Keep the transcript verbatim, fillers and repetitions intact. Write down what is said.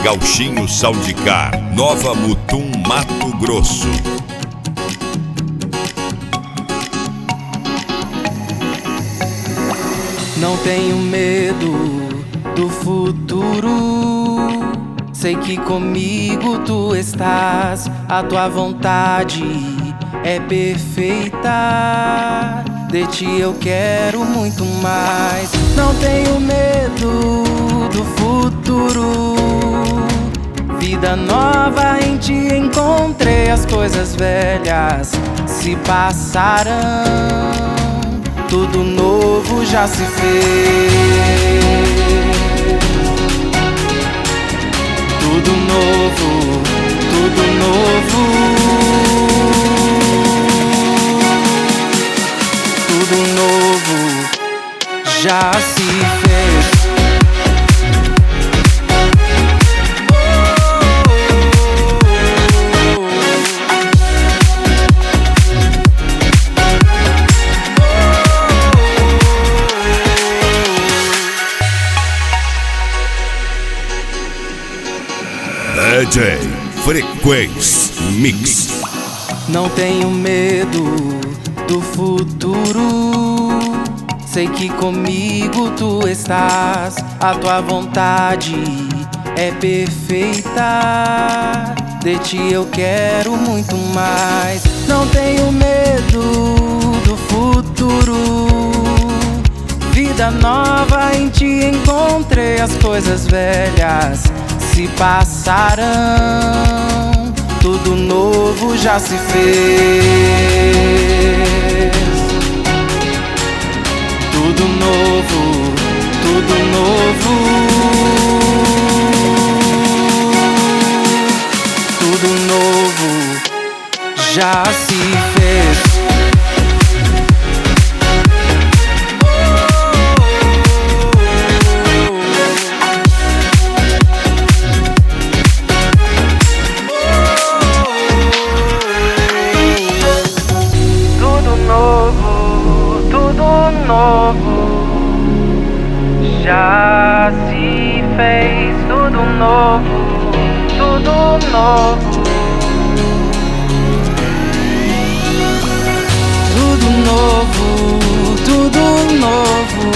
Gauchinho Soundcar, Nova Mutum, Mato Grosso. Não tenho medo do futuro. Sei que comigo tu estás. A tua vontade é perfeita. De ti eu quero muito mais. Não tenho medo do futuro. Vida nova em ti encontrei. As coisas velhas se passarão. Tudo novo já se fez. Tudo novo, tudo novo. Tudo novo já se fez. D J Frequência Mix. Não tenho medo do futuro. Sei que comigo tu estás. A tua vontade é perfeita. De ti eu quero muito mais. Não tenho medo do futuro. Vida nova em ti encontrei. As coisas velhas se passarão. Tudo novo já se fez. Tudo novo, tudo novo. Tudo novo já se fez. Já se fez tudo novo, tudo novo. Tudo novo, tudo novo.